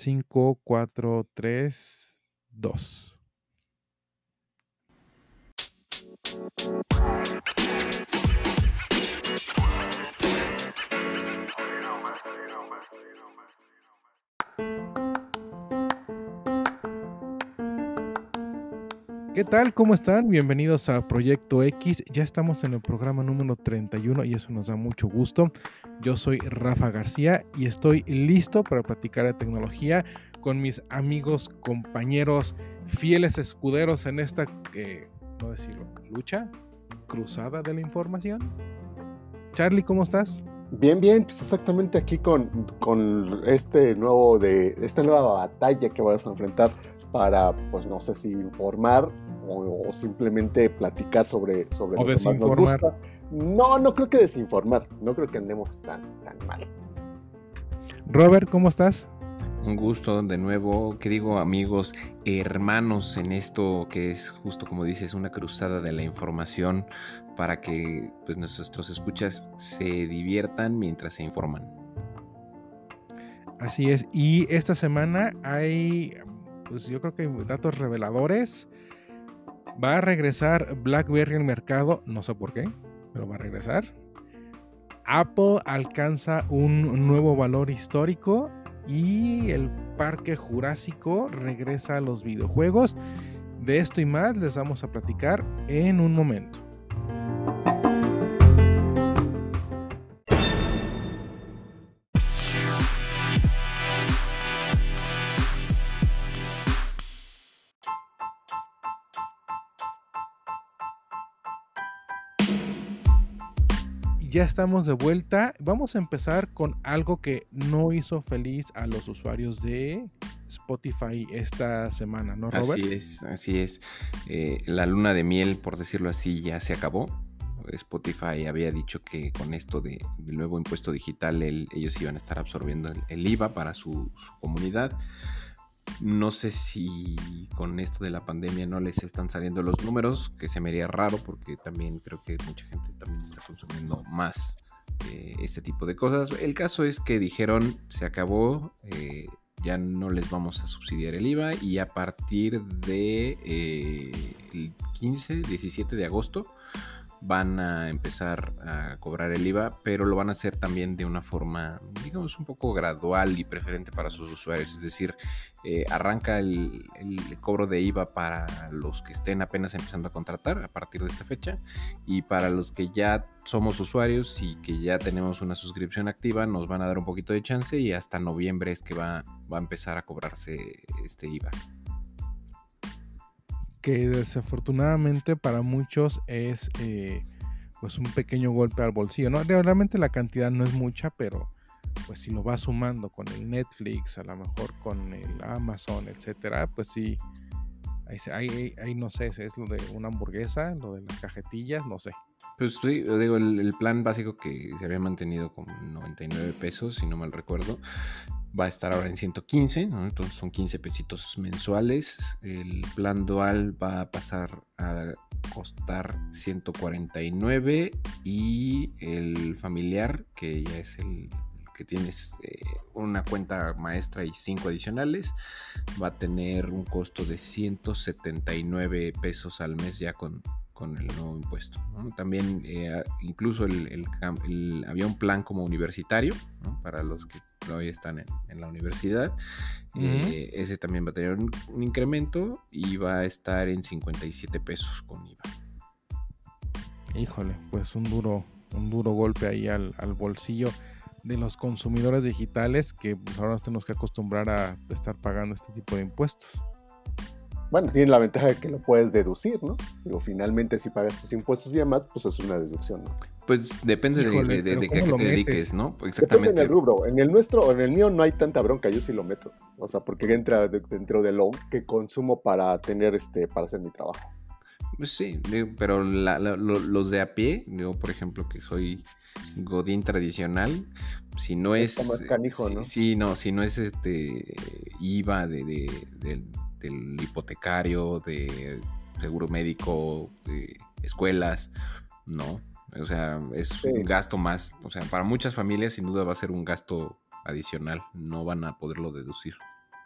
5, 4, 3, 2. ¿Qué tal? ¿Cómo están? Bienvenidos a Proyecto X. Ya estamos en el programa número 31 y eso nos da mucho gusto. Yo soy Rafa García y estoy listo para platicar de tecnología con mis amigos, compañeros, fieles escuderos en esta, no decirlo, lucha, cruzada de la información. Charlie, ¿cómo estás? Bien, pues exactamente aquí con esta nueva batalla que vamos a enfrentar para, pues no sé si informar o simplemente platicar sobre O lo que más nos desinformar. gusta. No creo que desinformar, no creo que andemos tan mal. Robert, ¿cómo estás? Un gusto de nuevo, que digo amigos, hermanos en esto que es justo como dices, una cruzada de la información para que pues, nuestros escuchas se diviertan mientras se informan. Así es, y esta semana hay, pues yo creo que datos reveladores. Va a regresar BlackBerry al mercado, no sé por qué, pero va a regresar. Apple alcanza un nuevo valor histórico y el Parque Jurásico regresa a los videojuegos. De esto y más les vamos a platicar en un momento. Ya estamos de vuelta. Vamos a empezar con algo que no hizo feliz a los usuarios de Spotify esta semana, ¿no, Robert? Así es. La luna de miel, por decirlo así, ya se acabó. Spotify había dicho que con esto del nuevo impuesto digital ellos iban a estar absorbiendo el IVA para su comunidad. No sé si con esto de la pandemia no les están saliendo los números, que se me haría raro porque también creo que mucha gente también está consumiendo más este tipo de cosas. El caso es que dijeron, se acabó, ya no les vamos a subsidiar el IVA y a partir de el 17 de agosto van a empezar a cobrar el IVA, pero lo van a hacer también de una forma, digamos, un poco gradual y preferente para sus usuarios. Es decir, arranca el cobro de IVA para los que estén apenas empezando a contratar a partir de esta fecha, y para los que ya somos usuarios y que ya tenemos una suscripción activa, nos van a dar un poquito de chance y hasta noviembre es que va a empezar a cobrarse este IVA. Que desafortunadamente para muchos es pues un pequeño golpe al bolsillo, ¿no? Realmente la cantidad no es mucha, pero pues si lo vas sumando con el Netflix, a lo mejor con el Amazon, etcétera, pues sí, ahí no sé, es lo de una hamburguesa, lo de las cajetillas, no sé. Pues sí, yo digo, el plan básico que se había mantenido con 99 pesos, si no mal recuerdo, va a estar ahora en 115, ¿no? Entonces son 15 pesitos mensuales. El plan dual va a pasar a costar 149 y el familiar, que ya es el que tienes una cuenta maestra y 5 adicionales, va a tener un costo de 179 pesos al mes ya con el nuevo impuesto, ¿no? También incluso había un plan como universitario, ¿no? Para los que todavía están en la universidad. Ese también va a tener un incremento y va a estar en 57 pesos con IVA. Híjole, pues un duro golpe ahí al bolsillo de los consumidores digitales que pues ahora nos tenemos que acostumbrar a estar pagando este tipo de impuestos. Bueno, tiene la ventaja de que lo puedes deducir, ¿no? Digo, finalmente si pagas tus impuestos y demás, pues es una deducción, ¿no? Pues depende. Híjole, de qué ¿cómo te lo dediques, metes? ¿no? Exactamente. Depende del rubro. En el mío no hay tanta bronca, yo sí lo meto. O sea, porque entra dentro de lo que consumo para tener para hacer mi trabajo. Pues sí, pero los de a pie, yo por ejemplo que soy godín tradicional, si no es más canijo, ¿no? si no es IVA del hipotecario, de seguro médico, de escuelas, no, o sea, es un gasto más, o sea, para muchas familias sin duda va a ser un gasto adicional, no van a poderlo deducir.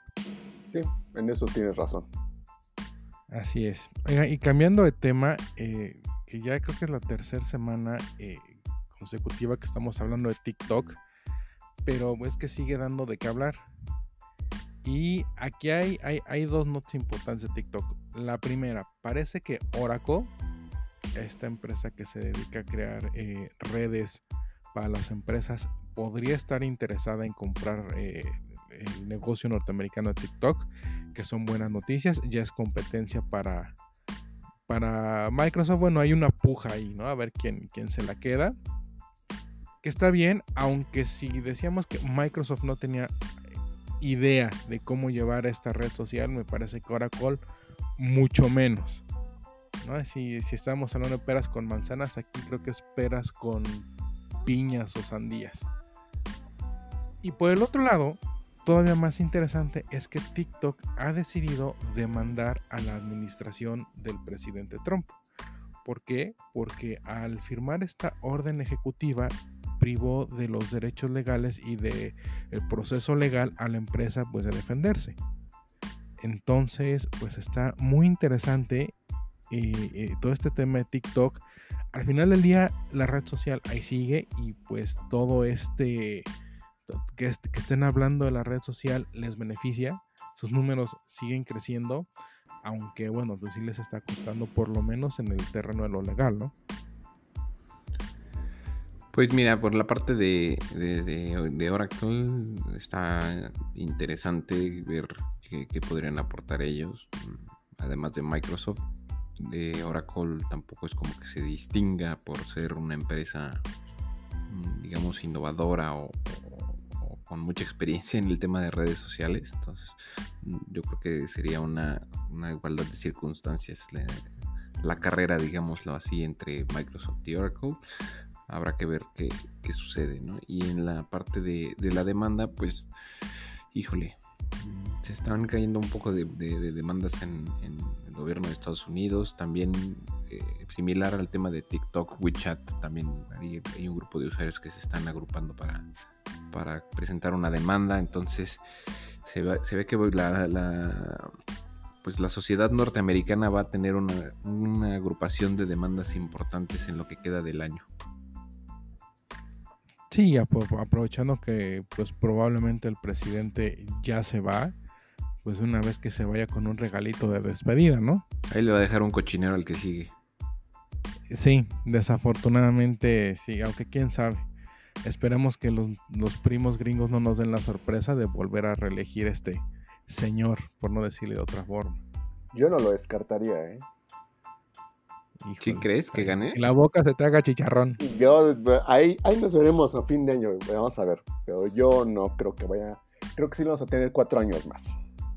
Sí, en eso tienes razón. Así es. Oiga, y cambiando de tema, que ya creo que es la tercera semana consecutiva que estamos hablando de TikTok, pero es que sigue dando de qué hablar. Y aquí hay dos notas importantes de TikTok. La primera, parece que Oracle, esta empresa que se dedica a crear redes para las empresas, podría estar interesada en comprar el negocio norteamericano de TikTok, que son buenas noticias. Ya es competencia para Microsoft. Bueno, hay una puja ahí, ¿no? A ver quién se la queda. Que está bien, aunque si decíamos que Microsoft no tenía idea de cómo llevar esta red social, me parece que Oracle mucho menos, ¿no? Si estamos hablando de peras con manzanas, aquí creo que es peras con piñas o sandías. Y por el otro lado, todavía más interesante es que TikTok ha decidido demandar a la administración del presidente Trump. ¿Por qué? Porque al firmar esta orden ejecutiva privó de los derechos legales y de el proceso legal a la empresa, pues, de defenderse. Entonces, pues está muy interesante todo este tema de TikTok. Al final del día, la red social ahí sigue, y pues todo que estén hablando de la red social les beneficia. Sus números siguen creciendo, aunque bueno, pues sí les está costando, por lo menos en el terreno de lo legal, ¿no? Pues mira, por la parte de Oracle está interesante ver qué podrían aportar ellos, además de Microsoft. De Oracle tampoco es como que se distinga por ser una empresa, digamos, innovadora o con mucha experiencia en el tema de redes sociales. Entonces yo creo que sería una igualdad de circunstancias la carrera, digámoslo así, entre Microsoft y Oracle. Habrá que ver qué sucede, ¿no? Y en la parte de la demanda, pues, híjole, se están cayendo un poco de demandas en el gobierno de Estados Unidos. También, similar al tema de TikTok, WeChat, también hay un grupo de usuarios que se están agrupando para presentar una demanda. Entonces, se ve que pues la sociedad norteamericana va a tener una agrupación de demandas importantes en lo que queda del año. Sí, aprovechando que pues probablemente el presidente ya se va, pues una vez que se vaya con un regalito de despedida, ¿no? Ahí le va a dejar un cochinero al que sigue. Sí, desafortunadamente sí, aunque quién sabe. Esperemos que los primos gringos no nos den la sorpresa de volver a reelegir este señor, por no decirle de otra forma. Yo no lo descartaría, ¿eh? Híjole, ¿Sí crees que gane? Que la boca se te haga chicharrón. Ahí nos veremos a fin de año, vamos a ver. Pero yo no creo que vaya. Creo que sí vamos a tener 4 años más.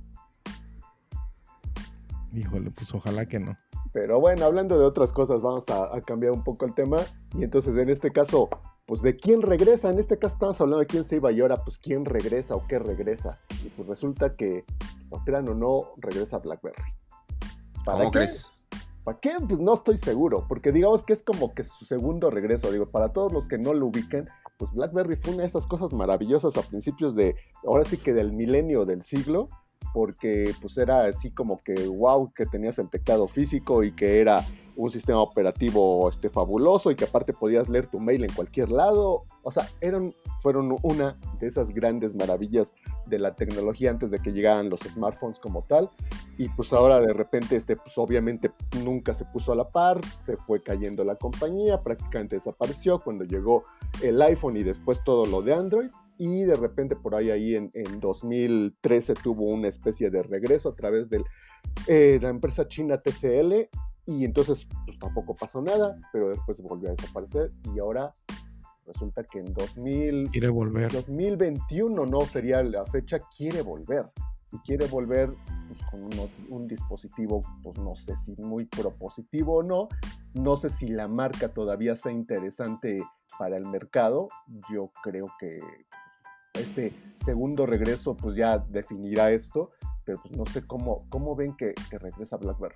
Híjole, pues ojalá que no. Pero bueno, hablando de otras cosas, vamos a cambiar un poco el tema. Y entonces, en este caso, pues ¿de quién regresa? En este caso estamos hablando de quién se iba, y ahora pues ¿quién regresa o qué regresa? Y pues resulta que, lo crean o no, regresa BlackBerry. ¿Cómo crees? ¿Para qué? Pues no estoy seguro, porque digamos que es como que su segundo regreso. Digo, para todos los que no lo ubiquen, pues BlackBerry fue una de esas cosas maravillosas a principios ahora sí que del milenio, del siglo, porque pues era así como que wow, que tenías el teclado físico y que era un sistema operativo fabuloso, y que aparte podías leer tu mail en cualquier lado. O sea, fueron una de esas grandes maravillas de la tecnología antes de que llegaran los smartphones como tal. Y pues ahora de repente pues obviamente nunca se puso a la par, se fue cayendo la compañía, prácticamente desapareció cuando llegó el iPhone y después todo lo de Android. Y de repente por ahí en 2013 tuvo una especie de regreso a través de la empresa china TCL, y entonces pues tampoco pasó nada, pero después volvió a desaparecer, y ahora resulta que en quiere volver. 2021 no sería la fecha, quiere volver. Y quiere volver pues, con un dispositivo, pues no sé si muy propositivo o no. No sé si la marca todavía sea interesante para el mercado. Yo creo que este segundo regreso pues ya definirá esto, pero pues no sé cómo ven que regresa BlackBerry.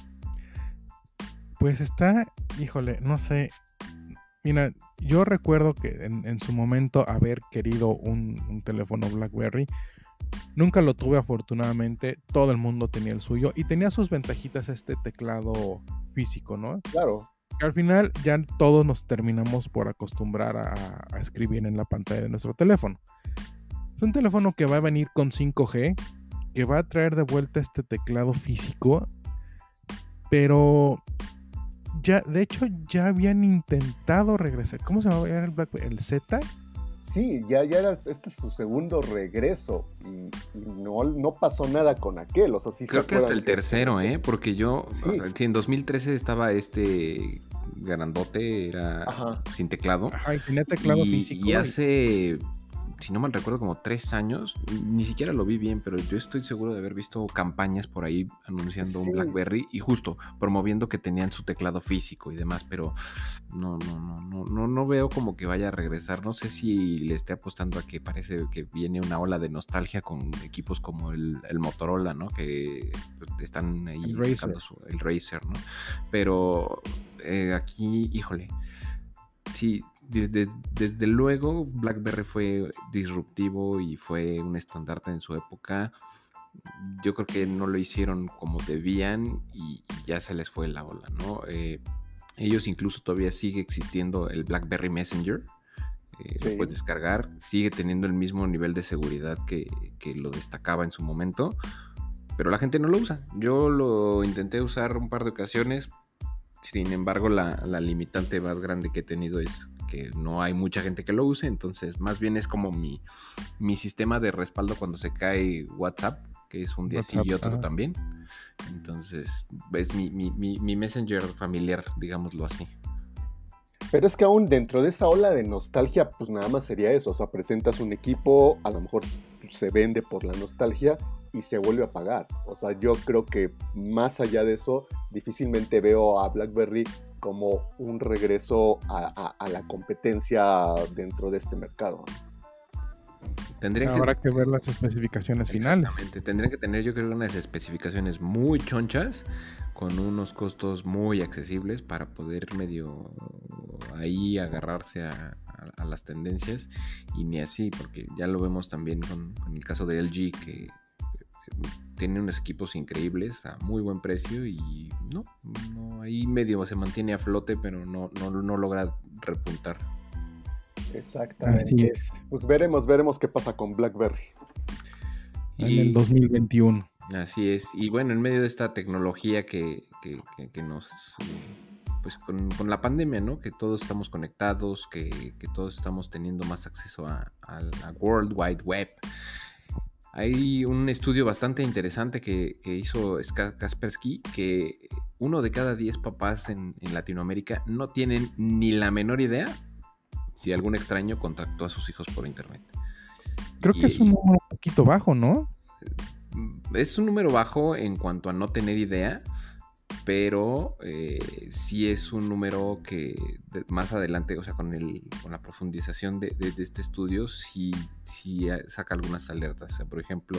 Pues está, híjole, no sé. Mira, yo recuerdo que en su momento haber querido un teléfono BlackBerry, Nunca lo tuve, afortunadamente. Todo el mundo tenía el suyo y tenía sus ventajitas este teclado físico, ¿no? Claro. Que al final ya todos nos terminamos por acostumbrar a escribir en la pantalla de nuestro teléfono. Es un teléfono que va a venir con 5G, que va a traer de vuelta este teclado físico, pero ya, de hecho, ya habían intentado regresar. ¿Cómo se llamaba? ¿Era el BlackBerry? ¿El Z? Sí, ya era, este es su segundo regreso y no pasó nada con aquel, o sea, sí Creo se que hasta acuerdan el tercero, porque yo, Sí. o sea, sí, en 2013 estaba este grandote, era Ajá. sin teclado, Ajá, y tenía teclado físico. y hace, si no mal recuerdo, como 3 años, ni siquiera lo vi bien, pero yo estoy seguro de haber visto campañas por ahí anunciando un Sí. BlackBerry y justo promoviendo que tenían su teclado físico y demás, pero no veo como que vaya a regresar. No sé si le esté apostando a que parece que viene una ola de nostalgia con equipos como el Motorola, ¿no? Que están ahí El Razer. sacando el Razer, ¿no? Pero aquí, híjole, sí, desde luego BlackBerry fue disruptivo y fue un estandarte en su época. Yo creo que no lo hicieron como debían y ya se les fue la ola, ¿no? Ellos incluso todavía sigue existiendo el BlackBerry Messenger. Sí. Lo puedes descargar, sigue teniendo el mismo nivel de seguridad que lo destacaba en su momento, pero la gente no lo usa. Yo lo intenté usar un par de ocasiones, sin embargo la limitante más grande que he tenido es que no hay mucha gente que lo use, entonces más bien es como mi sistema de respaldo cuando se cae WhatsApp, que es un día sí y otro también. Entonces es mi Messenger familiar, digámoslo así. Pero es que aún dentro de esa ola de nostalgia, pues nada más sería eso, o sea, presentas un equipo, a lo mejor se vende por la nostalgia y se vuelve a pagar. O sea, yo creo que más allá de eso, difícilmente veo a BlackBerry como un regreso a la competencia dentro de este mercado. Habrá que ver las especificaciones finales. Exactamente, tendrían que tener, yo creo, unas especificaciones muy chonchas, con unos costos muy accesibles para poder medio ahí agarrarse a las tendencias, y ni así, porque ya lo vemos también con el caso de LG, que tiene unos equipos increíbles a muy buen precio y no ahí medio se mantiene a flote, pero no logra repuntar. Exactamente. Así es. Pues veremos qué pasa con BlackBerry. En el 2021. Así es. Y bueno, en medio de esta tecnología que nos... Pues con la pandemia, ¿no? Que todos estamos conectados, que todos estamos teniendo más acceso a la World Wide Web. Hay un estudio bastante interesante que hizo Kaspersky, que 1 de cada 10 papás en Latinoamérica no tienen ni la menor idea si algún extraño contactó a sus hijos por internet. Creo que es un número un poquito bajo, ¿no? Es un número bajo en cuanto a no tener idea, pero sí es un número que más adelante, o sea, con la profundización de este estudio, sí saca algunas alertas. O sea, por ejemplo,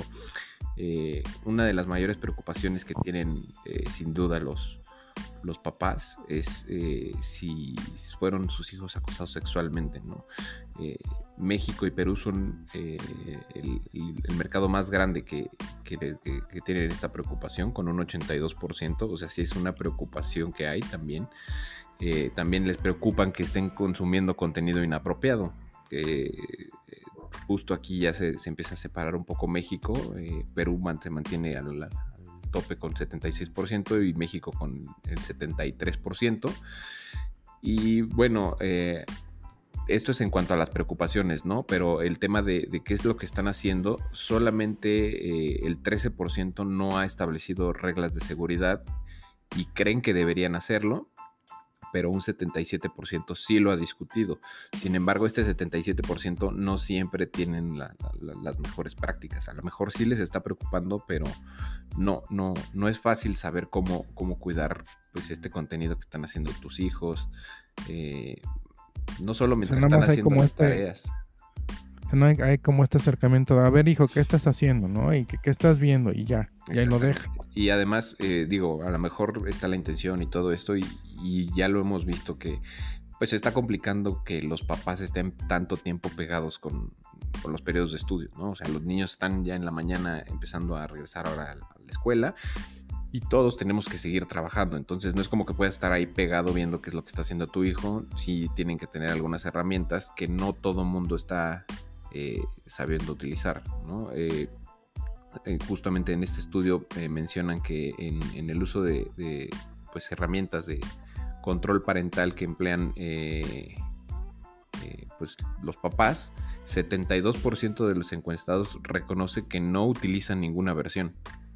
una de las mayores preocupaciones que tienen sin duda los papás es si fueron sus hijos acosados sexualmente, ¿no? México y Perú son el mercado más grande que tienen esta preocupación, con un 82%, o sea, sí es una preocupación que hay también. También les preocupan que estén consumiendo contenido inapropiado. Justo aquí ya se empieza a separar un poco México. Perú se mantiene al tope con 76% y México con el 73%. Y bueno, esto es en cuanto a las preocupaciones, ¿no? Pero el tema de qué es lo que están haciendo, solamente el 13% no ha establecido reglas de seguridad y creen que deberían hacerlo, pero un 77% sí lo ha discutido. Sin embargo, este 77% no siempre tienen las mejores prácticas. A lo mejor sí les está preocupando, pero no es fácil saber cómo cuidar pues este contenido que están haciendo tus hijos. No solo mientras están haciendo las tareas. No hay como este acercamiento de, a ver, hijo, ¿qué estás haciendo? ¿No? Y ¿qué estás viendo? Y ya lo deja. Y además, a lo mejor está la intención y todo esto, y ya lo hemos visto que pues se está complicando que los papás estén tanto tiempo pegados con los periodos de estudio, ¿no? O sea, los niños están ya en la mañana empezando a regresar ahora a la escuela y todos tenemos que seguir trabajando. Entonces no es como que puedas estar ahí pegado viendo qué es lo que está haciendo tu hijo. Sí tienen que tener algunas herramientas que no todo mundo está sabiendo utilizar, ¿no? Justamente en este estudio mencionan que en el uso de pues, herramientas de control parental que emplean pues, los papás, 72% de los encuestados reconoce que no utilizan ninguna versión.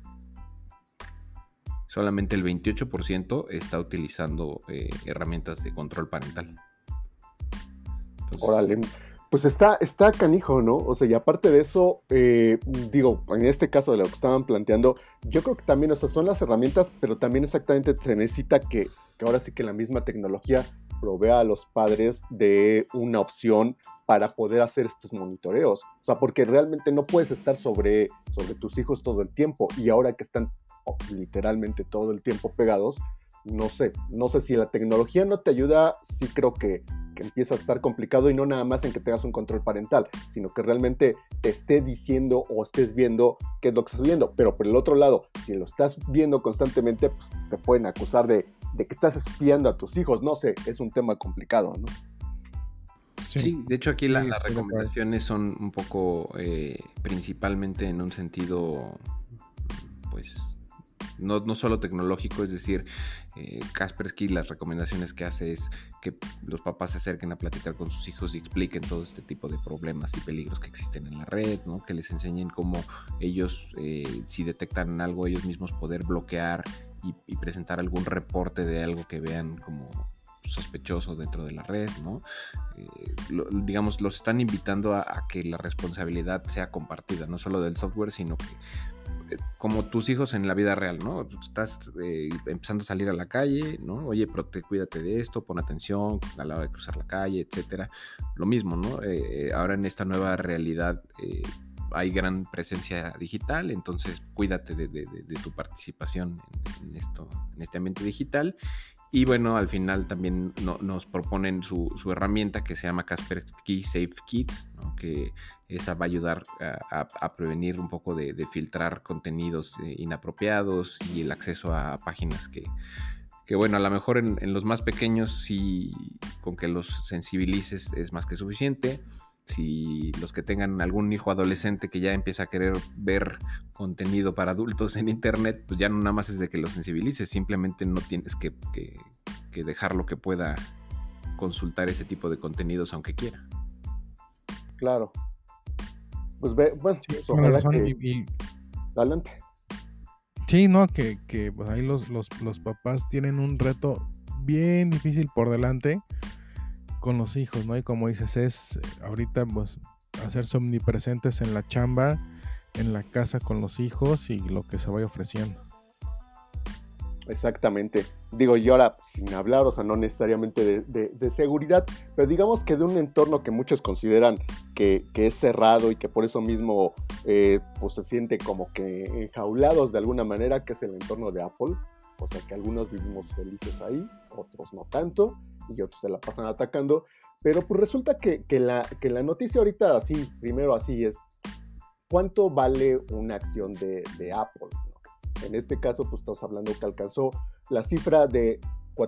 Solamente el 28% está utilizando herramientas de control parental. Entonces, órale, pues está canijo, ¿no? O sea, y aparte de eso, digo, en este caso de lo que estaban planteando, yo creo que también, o sea, son las herramientas, pero también exactamente se necesita que ahora sí que la misma tecnología provea a los padres de una opción para poder hacer estos monitoreos. O sea, porque realmente no puedes estar sobre tus hijos todo el tiempo, y ahora que están literalmente todo el tiempo pegados, no sé si la tecnología no te ayuda. Sí creo que empieza a estar complicado, y no nada más en que tengas un control parental, sino que realmente te esté diciendo o estés viendo qué es lo que estás viendo. Pero por el otro lado, si lo estás viendo constantemente, pues te pueden acusar de que estás espiando a tus hijos. No sé, es un tema complicado, ¿no? Sí, de hecho aquí las recomendaciones son un poco principalmente en un sentido pues no solo tecnológico, es decir, Kaspersky, las recomendaciones que hace es que los papás se acerquen a platicar con sus hijos y expliquen todo este tipo de problemas y peligros que existen en la red, ¿no? Que les enseñen cómo ellos, si detectan algo, ellos mismos poder bloquear y presentar algún reporte de algo que vean como sospechoso dentro de la red, ¿no? Digamos, los están invitando a que la responsabilidad sea compartida, no solo del software, sino que como tus hijos en la vida real, ¿no? Estás empezando a salir a la calle, ¿no? Oye, pero cuídate de esto, pon atención a la hora de cruzar la calle, etcétera. Lo mismo, ¿no? Ahora en esta nueva realidad hay gran presencia digital, entonces cuídate de tu participación en este ambiente digital. Y bueno, al final también nos proponen su herramienta que se llama Kaspersky Safe Kids, ¿no? Que esa va a ayudar a prevenir un poco de filtrar contenidos inapropiados y el acceso a páginas que bueno, a lo mejor en los más pequeños sí, con que los sensibilices es más que suficiente. Si los que tengan algún hijo adolescente que ya empieza a querer ver contenido para adultos en internet, pues ya no nada más es de que lo sensibilices, simplemente no tienes que dejarlo que pueda consultar ese tipo de contenidos aunque quiera. Claro. Pues bueno, sí, pues ojalá que... Adelante. Sí, no, que pues ahí los papás tienen un reto bien difícil por delante con los hijos, ¿no? Y como dices, es ahorita pues hacerse omnipresentes en la chamba, en la casa con los hijos y lo que se vaya ofreciendo. Exactamente. Digo, y ahora sin hablar, o sea, no necesariamente de seguridad, pero digamos que de un entorno que muchos consideran que es cerrado y que por eso mismo pues se siente como que enjaulados de alguna manera, que es el entorno de Apple. O sea, que algunos vivimos felices ahí, otros no tanto, y otros se la pasan atacando. Pero pues resulta que la noticia ahorita así, primero así es, ¿cuánto vale una acción de Apple? En este caso, pues estamos hablando que alcanzó la cifra de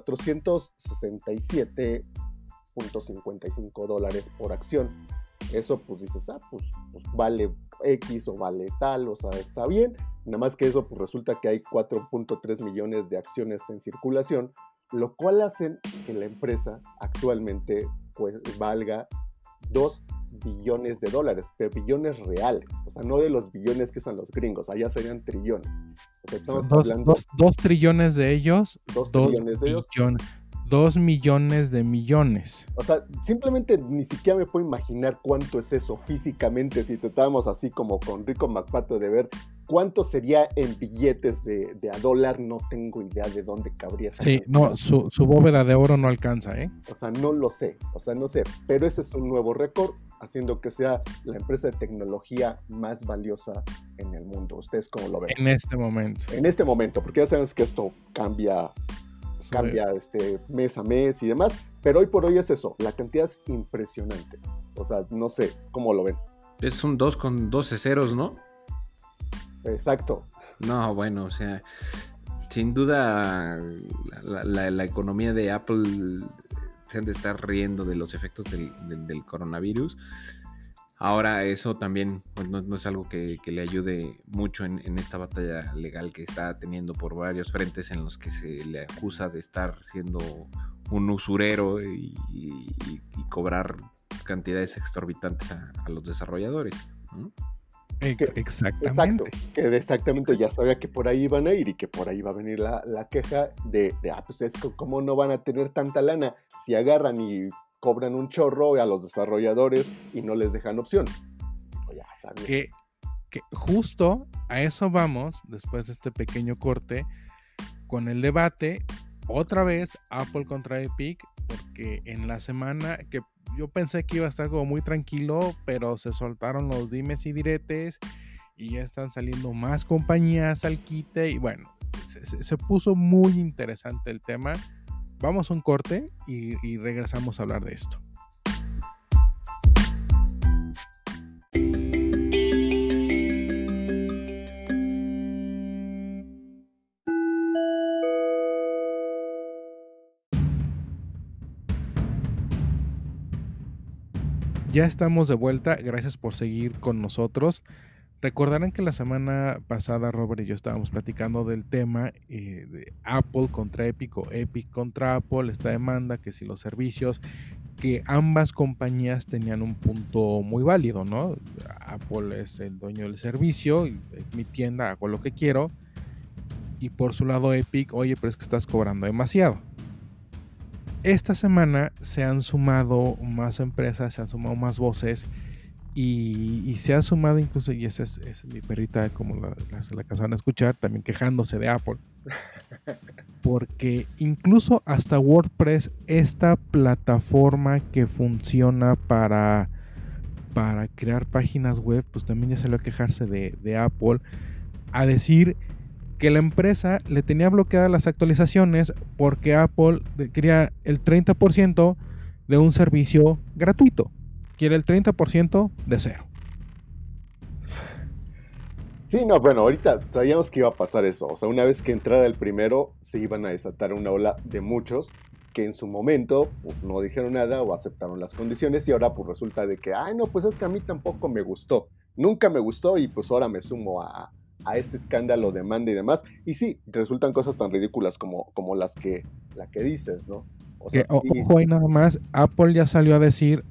$467.55 por acción. Eso pues dices, pues vale X o vale tal, o sea, está bien. Nada más que eso, pues resulta que hay 4.3 millones de acciones en circulación, lo cual hace que la empresa actualmente pues valga 2 billones de dólares, pero billones reales, o sea, no de los billones que usan los gringos, allá serían trillones. O sea, estamos hablando... 2 trillones de ellos, 2 trillones de ellos. 2 millones de millones. O sea, simplemente ni siquiera me puedo imaginar cuánto es eso físicamente. Si tratábamos así como con Rico McPato de ver cuánto sería en billetes de a dólar, no tengo idea de dónde cabría. Sí, no, su bóveda de oro no alcanza, ¿eh? O sea, no lo sé, pero ese es un nuevo récord, haciendo que sea la empresa de tecnología más valiosa en el mundo. ¿Ustedes cómo lo ven? En este momento. En este momento, porque ya sabemos que esto cambia mes a mes y demás, pero hoy por hoy es eso, la cantidad es impresionante. O sea, no sé, ¿cómo lo ven? Es un 2 con 12 ceros, ¿no? Exacto. No, bueno, o sea, sin duda la economía de Apple se han de estar riendo de los efectos del coronavirus. Ahora eso también pues, no es algo que le ayude mucho en esta batalla legal que está teniendo por varios frentes en los que se le acusa de estar siendo un usurero y cobrar cantidades exorbitantes a los desarrolladores, ¿no? Exactamente. Exacto, que exactamente ya sabía que por ahí iban a ir y que por ahí va a venir la queja de pues es que cómo no van a tener tanta lana si agarran y cobran un chorro a los desarrolladores y no les dejan opción. Ya sabía. Que justo a eso vamos después de este pequeño corte con el debate otra vez Apple contra Epic, porque en la semana que yo pensé que iba a estar como muy tranquilo, pero se soltaron los dimes y diretes y ya están saliendo más compañías al quite y bueno, se puso muy interesante el tema. Vamos a un corte y regresamos a hablar de esto. Ya estamos de vuelta, gracias por seguir con nosotros. Recordarán que la semana pasada Robert y yo estábamos platicando del tema de Apple contra Epic o Epic contra Apple, esta demanda, que si los servicios, que ambas compañías tenían un punto muy válido, ¿no? Apple es el dueño del servicio, es mi tienda, hago lo que quiero, y por su lado Epic, oye, pero es que estás cobrando demasiado. Esta semana se han sumado más empresas, se han sumado más voces y se ha sumado incluso, y esa es mi perrita, como la acaban de escuchar, también quejándose de Apple. Porque incluso hasta WordPress, esta plataforma que funciona para crear páginas web, pues también ya salió a quejarse de Apple, a decir que la empresa le tenía bloqueadas las actualizaciones porque Apple quería el 30% de un servicio gratuito. Quiere el 30% de cero. Sí, no, bueno, ahorita sabíamos que iba a pasar eso. O sea, una vez que entrara el primero, se iban a desatar una ola de muchos que en su momento pues, no dijeron nada o aceptaron las condiciones y ahora pues resulta de que, no, pues es que a mí tampoco me gustó. Nunca me gustó y pues ahora me sumo a este escándalo, demanda y demás. Y sí, resultan cosas tan ridículas como la que dices, ¿no? O sea, ojo, ahí nada más, Apple ya salió a decir,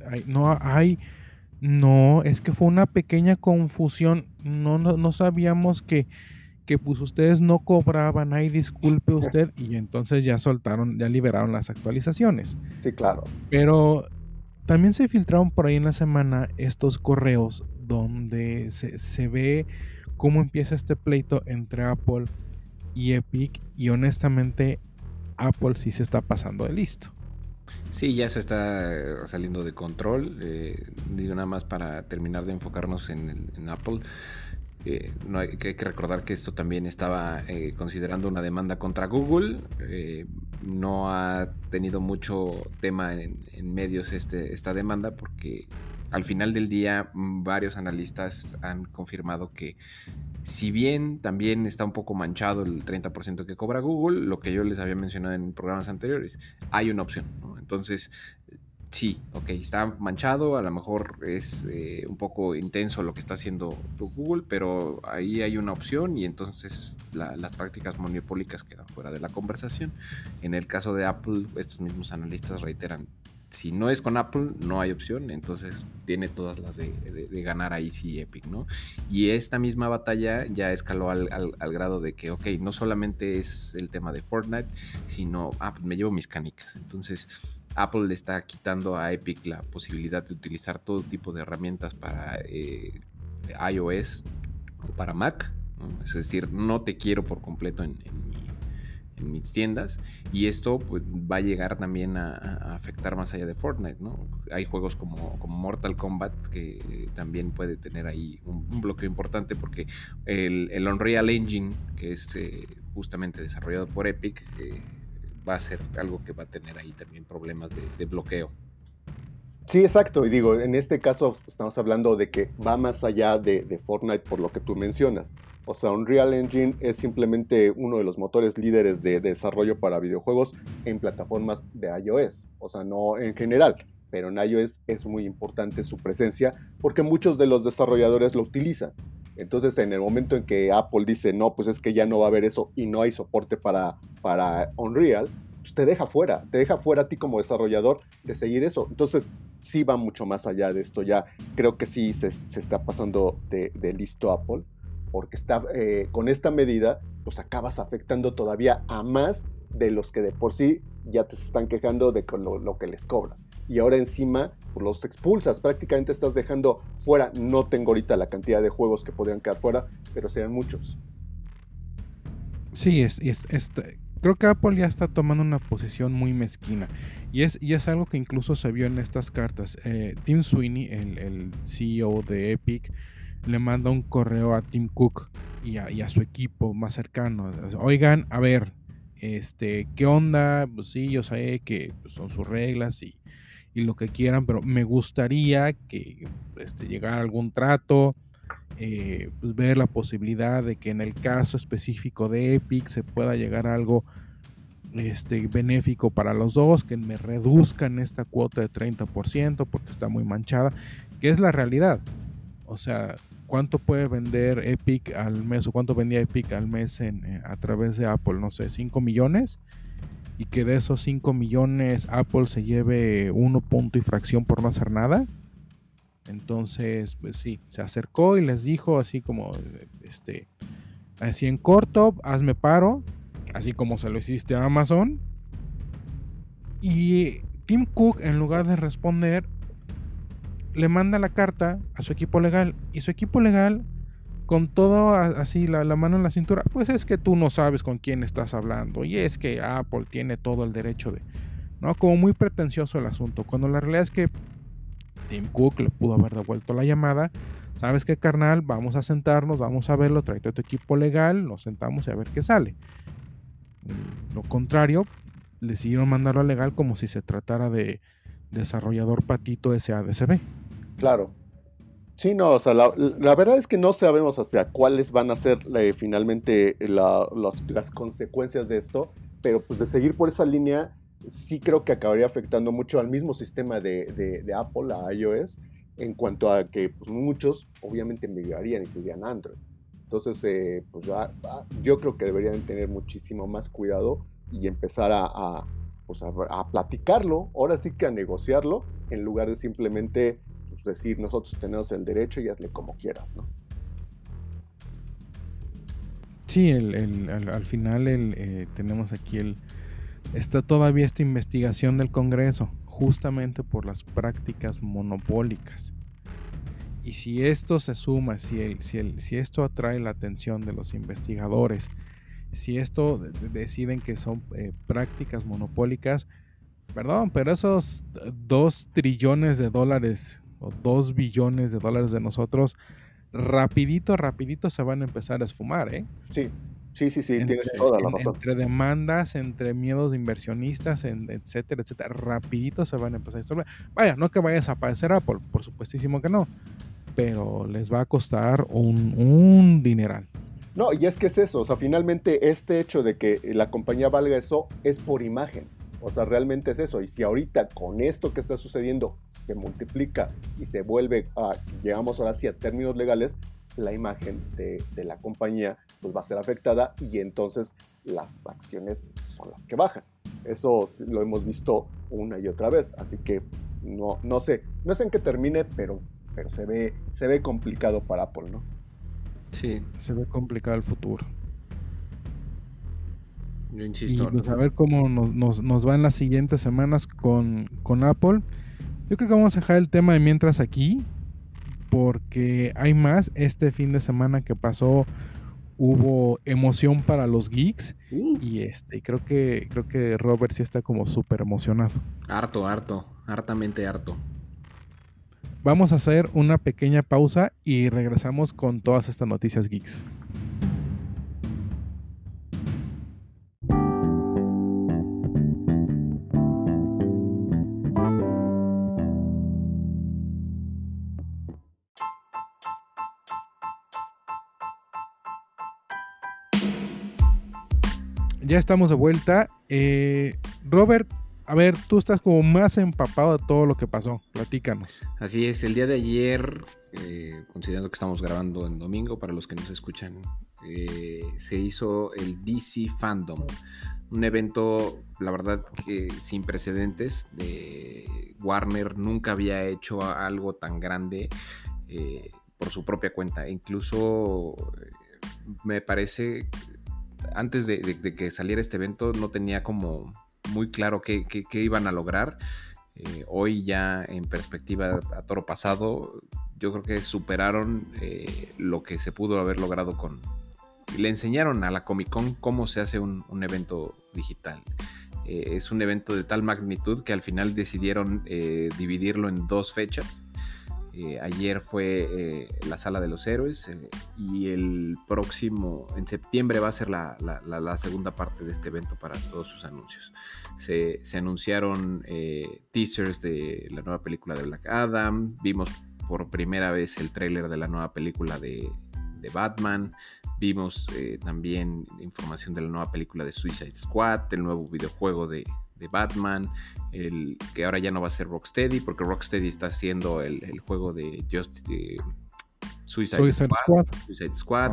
no, es que fue una pequeña confusión, no sabíamos que pues ustedes no cobraban, disculpe usted, y entonces ya liberaron las actualizaciones. Sí, claro. Pero también se filtraron por ahí en la semana estos correos donde se ve cómo empieza este pleito entre Apple y Epic, y honestamente Apple sí se está pasando de listo. Sí, ya se está saliendo de control. Digo nada más para terminar de enfocarnos en Apple. No hay que recordar que esto también estaba considerando una demanda contra Google. No ha tenido mucho tema en medios esta demanda porque al final del día varios analistas han confirmado que si bien también está un poco manchado el 30% que cobra Google, lo que yo les había mencionado en programas anteriores, hay una opción, ¿no? Entonces, sí, ok, está manchado, a lo mejor es un poco intenso lo que está haciendo Google, pero ahí hay una opción y entonces las prácticas monopólicas quedan fuera de la conversación. En el caso de Apple, estos mismos analistas reiteran, si no es con Apple, no hay opción, entonces tiene todas las de ganar ahí sí Epic, ¿no? Y esta misma batalla ya escaló al grado de que, ok, no solamente es el tema de Fortnite, sino, pues me llevo mis canicas. Entonces, Apple le está quitando a Epic la posibilidad de utilizar todo tipo de herramientas para iOS o para Mac, ¿no? Es decir, no te quiero por completo en mis tiendas, y esto pues va a llegar también a afectar más allá de Fortnite, ¿no? Hay juegos como Mortal Kombat que también puede tener ahí un bloqueo importante porque el Unreal Engine, que es justamente desarrollado por Epic, va a ser algo que va a tener ahí también problemas de bloqueo. Sí, exacto. Y digo, en este caso estamos hablando de que va más allá de Fortnite por lo que tú mencionas. O sea, Unreal Engine es simplemente uno de los motores líderes de desarrollo para videojuegos en plataformas de iOS. O sea, no en general, pero en iOS es muy importante su presencia porque muchos de los desarrolladores lo utilizan. Entonces, en el momento en que Apple dice, no, pues es que ya no va a haber eso y no hay soporte para Unreal, pues te deja fuera a ti como desarrollador de seguir eso. Entonces, sí va mucho más allá de esto ya. Creo que sí se está pasando de listo Apple, porque está, con esta medida, pues acabas afectando todavía a más de los que de por sí ya te están quejando de lo que les cobras. Y ahora encima pues los expulsas, prácticamente estás dejando fuera. No tengo ahorita la cantidad de juegos que podrían quedar fuera, pero serían muchos. Sí, creo que Apple ya está tomando una posición muy mezquina. Y es algo que incluso se vio en estas cartas. Tim Sweeney, el CEO de Epic, le manda un correo a Tim Cook y a su equipo más cercano. Oigan, a ver, ¿qué onda? Pues sí, yo sé que son sus reglas y lo que quieran, pero me gustaría que llegara algún trato. Pues ver la posibilidad de que en el caso específico de Epic se pueda llegar a algo benéfico para los dos, que me reduzcan esta cuota de 30% porque está muy manchada, que es la realidad. O sea, ¿cuánto puede vender Epic al mes o cuánto vendía Epic al mes a través de Apple? No sé, 5 millones, y que de esos 5 millones Apple se lleve 1 punto y fracción por no hacer nada. Entonces, pues sí, se acercó y les dijo así como, así en corto, hazme paro, así como se lo hiciste a Amazon. Y Tim Cook, en lugar de responder, le manda la carta a su equipo legal. Y su equipo legal, con todo así la mano en la cintura, pues es que tú no sabes con quién estás hablando. Y es que Apple tiene todo el derecho de... ¿no? Como muy pretencioso el asunto. Cuando la realidad es que Tim Cook le pudo haber devuelto la llamada. ¿Sabes qué, carnal? Vamos a sentarnos, vamos a verlo, tráete a tu equipo legal, nos sentamos y a ver qué sale. Lo contrario, le siguieron mandando a legal como si se tratara de desarrollador patito SADCB. Claro. Sí, no, o sea, la verdad es que no sabemos hacia cuáles van a ser finalmente las consecuencias de esto, pero pues de seguir por esa línea, sí creo que acabaría afectando mucho al mismo sistema de Apple, a iOS, en cuanto a que pues, muchos obviamente migrarían y serían Android. Entonces, pues yo creo que deberían tener muchísimo más cuidado y empezar pues a platicarlo, ahora sí que a negociarlo, en lugar de simplemente decir nosotros tenemos el derecho y hazle como quieras, ¿no? Sí, al final tenemos aquí está todavía esta investigación del Congreso, justamente por las prácticas monopólicas. Y si esto se suma, si esto atrae la atención de los investigadores, si esto deciden que son prácticas monopólicas, perdón, pero esos 2 trillones de dólares o 2 billones de dólares de nosotros, rapidito se van a empezar a esfumar, ¿eh? Sí, tienes toda la razón. Entre demandas, entre miedos de inversionistas, etcétera, rapidito se van a empezar a disolver. Vaya, no que vaya a desaparecer Apple, por supuestísimo que no, pero les va a costar un dineral. No, y es que es eso, o sea, finalmente este hecho de que la compañía valga eso es por imagen. O sea, realmente es eso. Y si ahorita con esto que está sucediendo se multiplica y se vuelve llegamos ahora sí a términos legales, la imagen de la compañía pues va a ser afectada y entonces las acciones son las que bajan. Eso lo hemos visto una y otra vez. Así que no sé en qué termine, pero se ve complicado para Apple, ¿no? Sí. Se ve complicado el futuro. Yo insisto. Y pues a ver cómo nos va en las siguientes semanas con Apple. Yo creo que vamos a dejar el tema de mientras aquí, porque hay más. Este fin de semana que pasó hubo emoción para los geeks y creo que Robert sí está como súper emocionado. Hartamente harto. Vamos a hacer una pequeña pausa y regresamos con todas estas noticias geeks. Ya estamos de vuelta. Robert, a ver, tú estás como más empapado de todo lo que pasó. Platícanos. Así es, el día de ayer, considerando que estamos grabando en domingo, para los que nos escuchan, se hizo el DC Fandom. Un evento, la verdad, que sin precedentes. Warner nunca había hecho algo tan grande por su propia cuenta. Incluso me parece, antes de que saliera este evento, no tenía como muy claro qué iban a lograr. Hoy ya en perspectiva a toro pasado, yo creo que superaron lo que se pudo haber logrado con... Le enseñaron a la Comic Con cómo se hace un evento digital. Es un evento de tal magnitud que al final decidieron dividirlo en 2 fechas. Ayer fue la Sala de los Héroes y el próximo, en septiembre, va a ser la segunda parte de este evento para todos sus anuncios. Se anunciaron teasers de la nueva película de Black Adam, vimos por primera vez el tráiler de la nueva película de Batman, vimos también información de la nueva película de Suicide Squad, del nuevo videojuego de Batman, que ahora ya no va a ser Rocksteady, porque Rocksteady está haciendo el juego de Suicide Squad.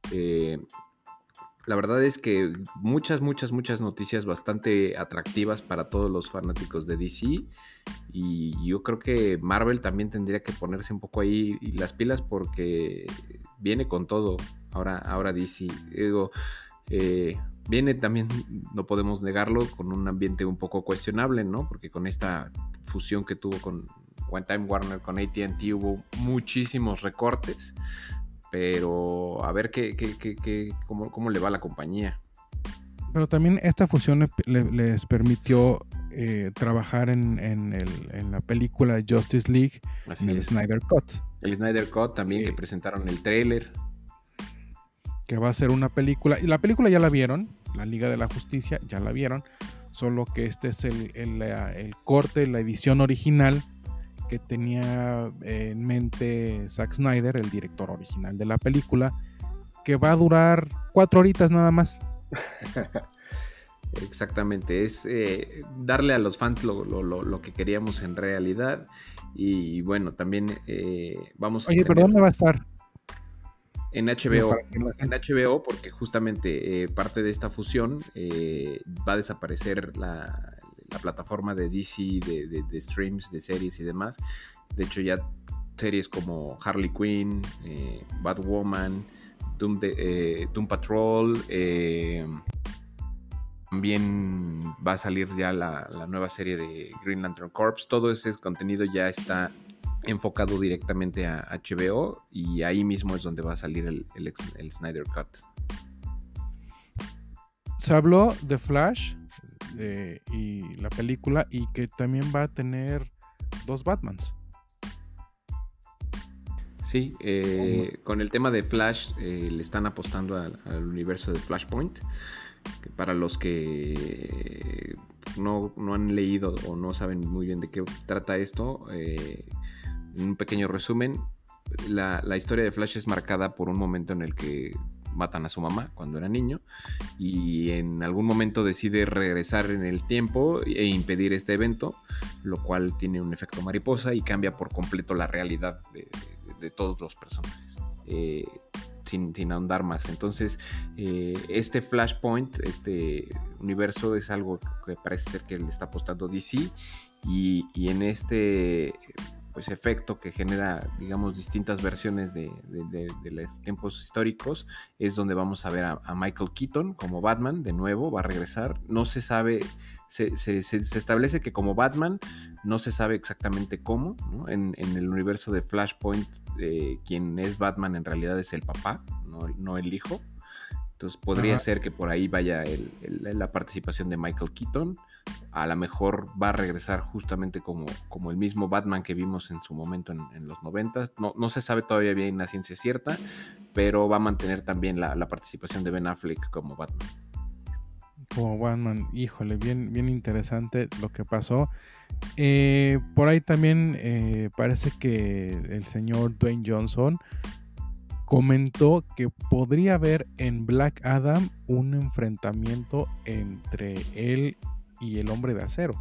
La verdad es que muchas noticias bastante atractivas para todos los fanáticos de DC, y yo creo que Marvel también tendría que ponerse un poco ahí las pilas, porque viene con todo ahora DC. Digo, viene también, no podemos negarlo, con un ambiente un poco cuestionable, ¿no? Porque con esta fusión que tuvo con Time Warner, con AT&T, hubo muchísimos recortes, pero a ver cómo le va a la compañía. Pero también esta fusión les permitió trabajar en la película Justice League, en el Snyder Cut. El Snyder Cut también, que presentaron el tráiler. Que va a ser una película, y la película ya la vieron, la Liga de la Justicia, ya la vieron, solo que este es el corte, la edición original que tenía en mente Zack Snyder, el director original de la película, que va a durar 4 horitas nada más. Exactamente, es darle a los fans lo que queríamos en realidad. Y bueno, también vamos a... Oye, ¿pero dónde va a estar? En HBO, porque justamente parte de esta fusión va a desaparecer la plataforma de DC de streams, de series y demás. De hecho, ya series como Harley Quinn, Batwoman, Doom Patrol, también va a salir ya la nueva serie de Green Lantern Corps. Todo ese contenido ya está enfocado directamente a HBO, y ahí mismo es donde va a salir el Snyder Cut. Se habló de Flash y la película, y que también va a tener 2 Batmans. Sí, con el tema de Flash le están apostando al universo de Flashpoint, que para los que no han leído o no saben muy bien de qué trata esto, en un pequeño resumen, la historia de Flash es marcada por un momento en el que matan a su mamá cuando era niño, y en algún momento decide regresar en el tiempo e impedir este evento, lo cual tiene un efecto mariposa y cambia por completo la realidad de todos los personajes, sin ahondar más. Entonces, este Flashpoint, este universo, es algo que parece ser que le está apostando DC, y en este efecto que genera, digamos, distintas versiones de los tiempos históricos, es donde vamos a ver a Michael Keaton como Batman. De nuevo va a regresar, no se sabe, se establece que como Batman, no se sabe exactamente cómo, ¿no? En el universo de Flashpoint, quien es Batman en realidad es el papá, no el hijo. Entonces podría ser que por ahí vaya la participación de Michael Keaton. A lo mejor va a regresar justamente como el mismo Batman que vimos en su momento en los 90. No se sabe todavía bien la ciencia cierta, pero va a mantener también la participación de Ben Affleck como Batman. Como Batman, híjole, bien interesante lo que pasó. Por ahí también parece que el señor Dwayne Johnson comentó que podría haber en Black Adam un enfrentamiento entre él y el Hombre de Acero.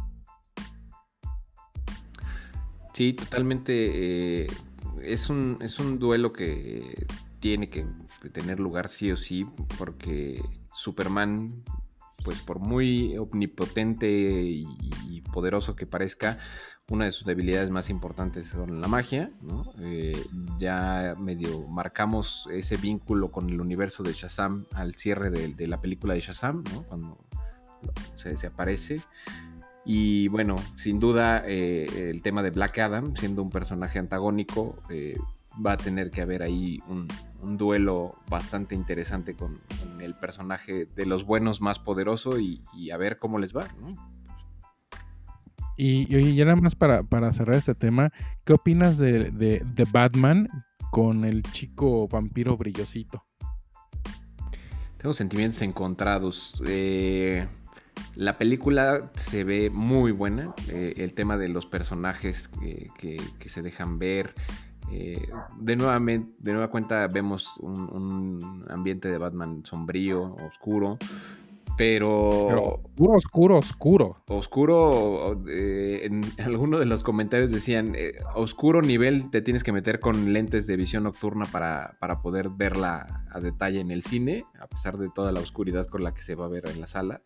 Sí, totalmente. Es un duelo que tiene que tener lugar sí o sí, porque Superman, pues por muy omnipotente y poderoso que parezca, una de sus debilidades más importantes son la magia, ¿no? Ya medio marcamos ese vínculo con el universo de Shazam al cierre de la película de Shazam, ¿no? Cuando se aparece. Y bueno, sin duda el tema de Black Adam, siendo un personaje antagónico, va a tener que haber ahí un duelo bastante interesante con el personaje de los buenos más poderoso y a ver cómo les va, ¿no? Y oye, ya nada más para cerrar este tema, ¿qué opinas de Batman con el chico vampiro brillosito? Tengo sentimientos encontrados. La película se ve muy buena. El tema de los personajes que se dejan ver. De nueva cuenta vemos un ambiente de Batman sombrío, oscuro. Pero oscuro, en alguno de los comentarios decían, oscuro nivel te tienes que meter con lentes de visión nocturna para poder verla a detalle en el cine, a pesar de toda la oscuridad con la que se va a ver en la sala.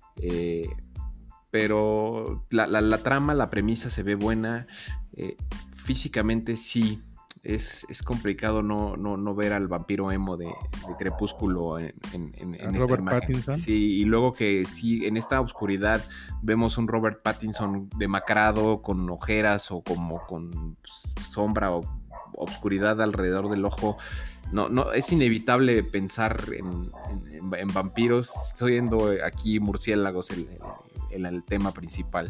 Pero la trama, la premisa se ve buena. Físicamente sí. Es complicado no ver al vampiro emo de Crepúsculo en esta Robert imagen. Pattinson. Sí, y luego que sí, en esta oscuridad vemos un Robert Pattinson demacrado, con ojeras o como con sombra o oscuridad alrededor del ojo. No, es inevitable pensar en vampiros, siendo aquí murciélagos el tema principal.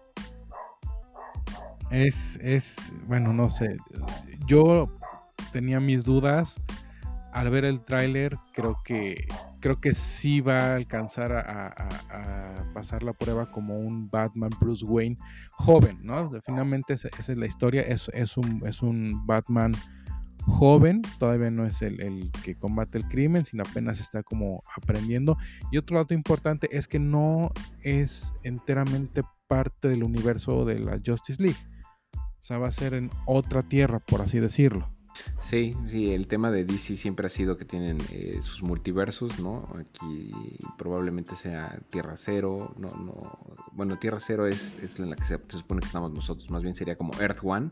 Bueno, no sé. Yo tenía mis dudas. Al ver el tráiler, creo que sí va a alcanzar a pasar la prueba como un Batman Bruce Wayne joven, ¿no? Finalmente esa es la historia. Es un Batman joven, todavía no es el que combate el crimen, sino apenas está como aprendiendo. Y otro dato importante es que no es enteramente parte del universo de la Justice League. O sea, va a ser en otra tierra, por así decirlo. Sí, el tema de DC siempre ha sido que tienen sus multiversos, ¿no? Aquí probablemente sea Tierra Cero, bueno, Tierra Cero es en la que se supone que estamos nosotros, más bien sería como Earth One,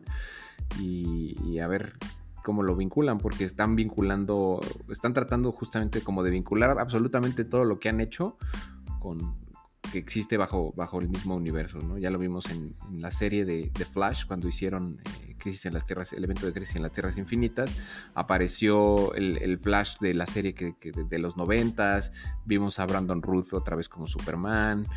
y a ver cómo lo vinculan, porque están tratando justamente como de vincular absolutamente todo lo que han hecho con que existe bajo el mismo universo, ¿no? Ya lo vimos en la serie de Flash, cuando hicieron el evento de Crisis en las Tierras Infinitas, apareció el Flash de la serie que de los 90s, vimos a Brandon Routh otra vez como Superman,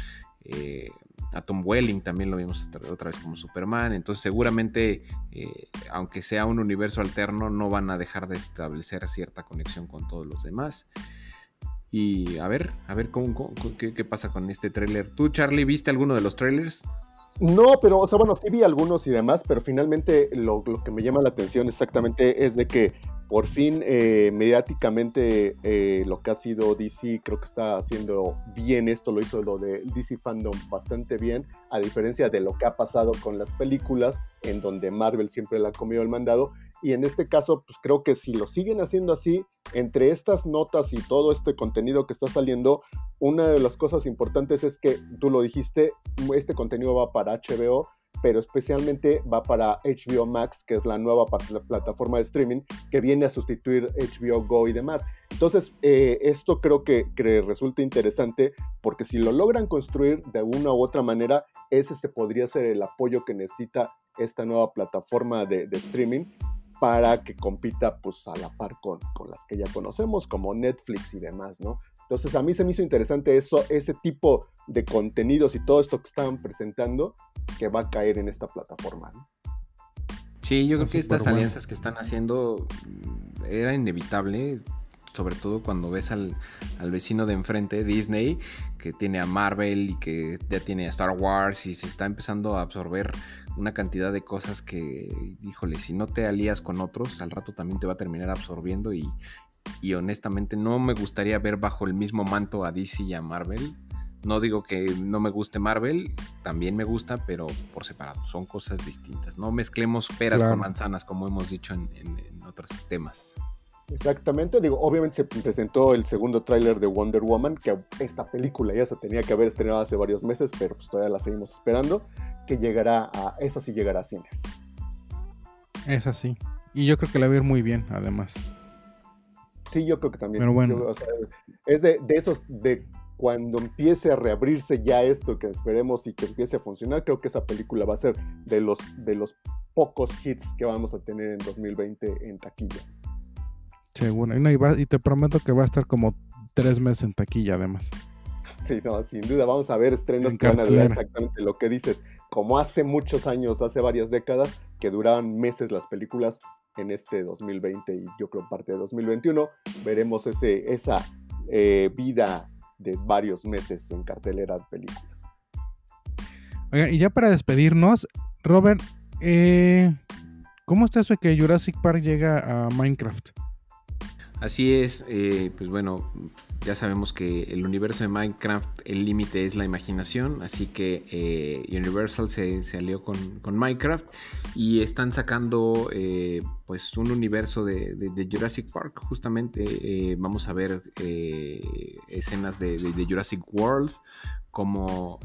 a Tom Welling también lo vimos otra vez como Superman. Entonces seguramente, aunque sea un universo alterno, no van a dejar de establecer cierta conexión con todos los demás. Y a ver qué pasa con este tráiler. ¿Tú, Charlie, viste alguno de los trailers? No, pero, o sea, bueno, sí vi algunos y demás, pero finalmente lo que me llama la atención exactamente es de que por fin mediáticamente lo que ha sido DC creo que está haciendo bien esto, lo hizo lo de DC Fandom bastante bien, a diferencia de lo que ha pasado con las películas, en donde Marvel siempre le ha comido el mandado. Y en este caso, pues creo que si lo siguen haciendo así, entre estas notas y todo este contenido que está saliendo, una de las cosas importantes es que, tú lo dijiste, este contenido va para HBO, pero especialmente va para HBO Max, que es la nueva plataforma de streaming que viene a sustituir HBO Go y demás. Entonces, esto creo que resulta interesante, porque si lo logran construir de una u otra manera, ese se podría ser el apoyo que necesita esta nueva plataforma de streaming, para que compita pues a la par con las que ya conocemos, como Netflix y demás, ¿no? Entonces a mí se me hizo interesante ese tipo de contenidos y todo esto que estaban presentando, que va a caer en esta plataforma, ¿no? Sí, yo creo que estas alianzas que están haciendo era inevitable. sobre todo cuando ves al vecino de enfrente, Disney, que tiene a Marvel y que ya tiene a Star Wars y se está empezando a absorber una cantidad de cosas que, híjole, si no te alías con otros, al rato también te va a terminar absorbiendo y honestamente no me gustaría ver bajo el mismo manto a DC y a Marvel. No digo que no me guste Marvel, también me gusta, pero por separado, son cosas distintas. No mezclemos peras con manzanas, como hemos dicho en otros temas. Exactamente, digo, obviamente se presentó el segundo tráiler de Wonder Woman, que esta película ya se tenía que haber estrenado hace varios meses, pero pues todavía la seguimos esperando, que esa sí llegará a cines. Esa sí, y yo creo que la va a ir muy bien, además. Sí, yo creo que también. Pero bueno. Es de esos, de cuando empiece a reabrirse ya esto, que esperemos y que empiece a funcionar, creo que esa película va a ser de los pocos hits que vamos a tener en 2020 en taquilla. Seguro, y te prometo que va a estar como 3 meses en taquilla además. Sí, no, sin duda, vamos a ver estrenos que van a durar exactamente lo que dices, como hace muchos años, hace varias décadas, que duraban meses las películas. En este 2020 y yo creo parte de 2021 veremos esa vida de varios meses en cartelera de películas. Oigan, y ya para despedirnos, Robert, ¿cómo está eso de que Jurassic Park llega a Minecraft? Así es, pues bueno, ya sabemos que el universo de Minecraft, el límite es la imaginación, así que Universal se alió con Minecraft y están sacando pues un universo de Jurassic Park. Justamente vamos a ver escenas de Jurassic World, como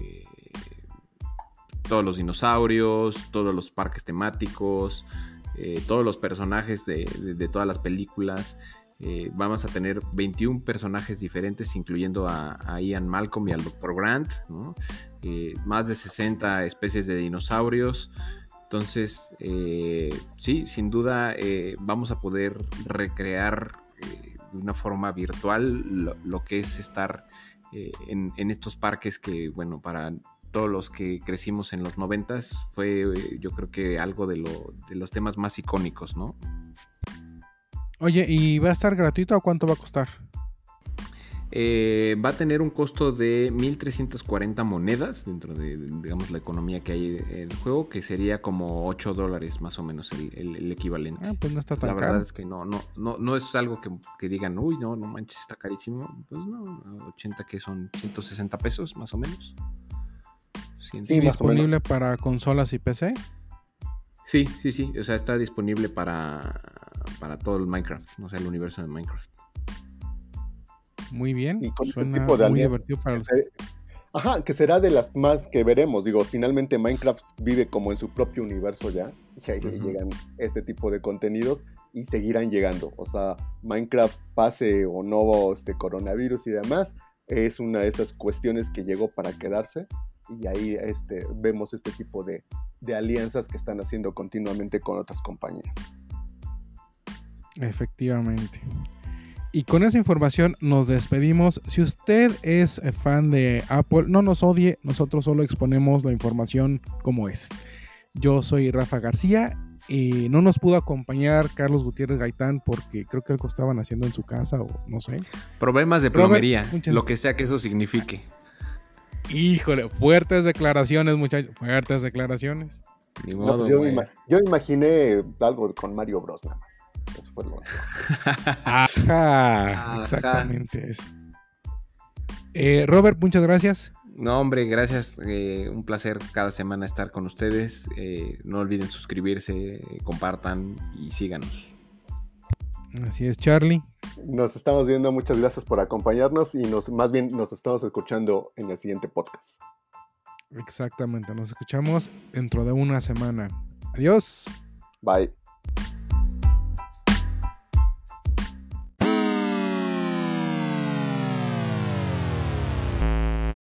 todos los dinosaurios, todos los parques temáticos, todos los personajes de todas las películas. Vamos a tener 21 personajes diferentes, incluyendo a Ian Malcolm y al Dr. Grant, ¿no? Más de 60 especies de dinosaurios. Entonces, sí, sin duda vamos a poder recrear de una forma virtual lo que es estar en estos parques que, bueno, para todos los que crecimos en los 90s fue, yo creo que algo de los temas más icónicos, ¿no? Oye, ¿y va a estar gratuito o cuánto va a costar? Va a tener un costo de 1,340 monedas dentro de, digamos, la economía que hay en el juego, que sería como $8 más o menos el equivalente. Pues no está tan La caro. verdad es que no es algo que digan, uy, no manches, está carísimo. Pues no, 80 que son 160 pesos más o menos. Sí, ¿disponible para consolas y PC? Sí, o sea, está disponible para todo el Minecraft, o sea, el universo de Minecraft. Muy bien, y con suena tipo de muy divertido para los... Ajá, que será de las más que veremos. Digo, finalmente Minecraft vive como en su propio universo ya, y ahí llegan este tipo de contenidos y seguirán llegando. O sea, Minecraft, pase o no coronavirus y demás, es una de esas cuestiones que llegó para quedarse. Y ahí vemos este tipo de alianzas que están haciendo continuamente con otras compañías. Efectivamente. Y con esa información nos despedimos. Si usted es fan de Apple, no nos odie, nosotros solo exponemos la información como es. Yo soy Rafa García y no nos pudo acompañar Carlos Gutiérrez Gaitán porque creo que algo estaban haciendo en su casa o no sé. Problemas de plomería, lo que sea que eso signifique. Híjole, fuertes declaraciones, muchachos, fuertes declaraciones. Ni modo, pues yo imaginé algo con Mario Bros nada más. Eso fue lo Ajá, exactamente eso. Robert, muchas gracias. No, hombre, gracias. Un placer cada semana estar con ustedes. No olviden suscribirse, compartan y síganos. Así es, Charlie. Nos estamos viendo, muchas gracias por acompañarnos y más bien nos estamos escuchando en el siguiente podcast. Exactamente, nos escuchamos dentro de una semana. Adiós. Bye.